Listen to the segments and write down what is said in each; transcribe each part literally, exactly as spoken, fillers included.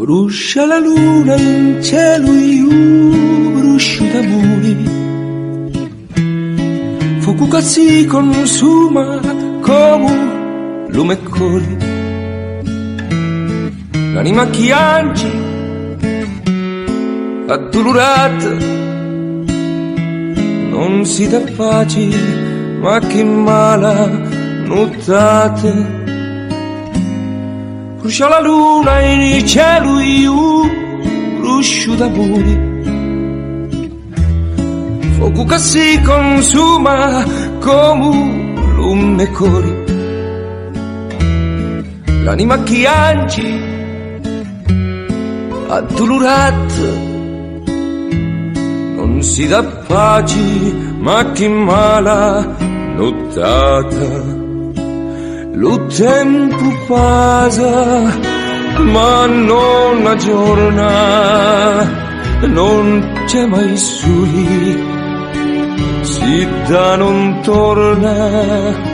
Bruscia la luna in cielo, io bruscio d'amore. Fuoco che si consuma come lume cori. L'anima che piange, addolorata, non si dà pace, ma che mala nottata. Brucia la luna in cielo, io bruscio d'amore. Fuoco che si consuma come lume cori. L'anima che piange, addolorata, non si dà pace, ma che mala nottata. Lo tempo passa, ma non aggiorna, non c'è mai soli, si dà non torna.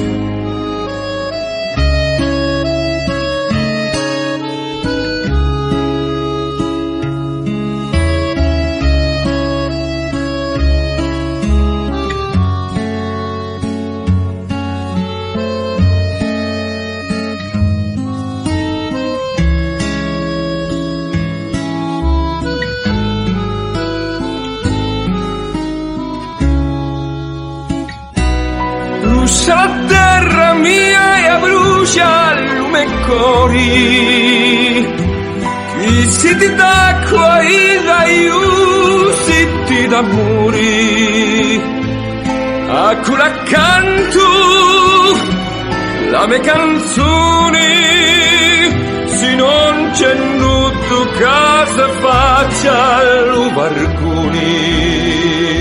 Brucia la terra mia e brucia il lume cori. Chi siete d'acqua e da io siete d'amore. A cui accanto la mia canzone, se non c'è nudo casa faccia lo barcone.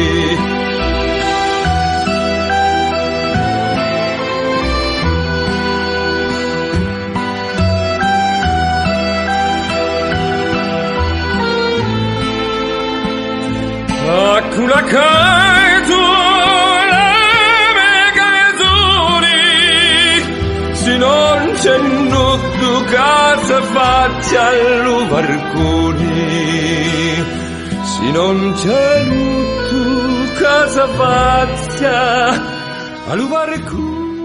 Una canto la mia canzone, se non c'è nudo casa faccia lo barcone. Se non c'è nudo casa faccia lo barcone.